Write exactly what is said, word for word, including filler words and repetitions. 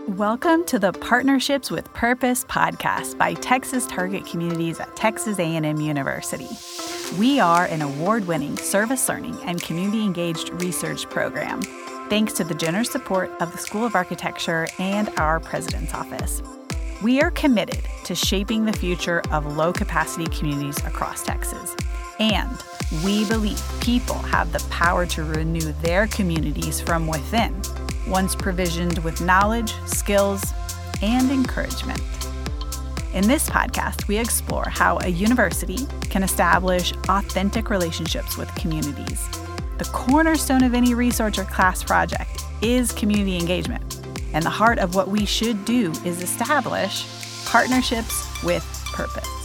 Welcome to the Partnerships with Purpose podcast by Texas Target Communities at Texas A and M University. We are an award-winning service learning and community-engaged research program, thanks to the generous support of the School of Architecture and our President's Office. We are committed to shaping the future of low-capacity communities across Texas, and we believe people have the power to renew their communities from within, once provisioned with knowledge, skills, and encouragement. In this podcast, we explore how a university can establish authentic relationships with communities. The cornerstone of any research or class project is community engagement, and the heart of what we should do is establish partnerships with purpose.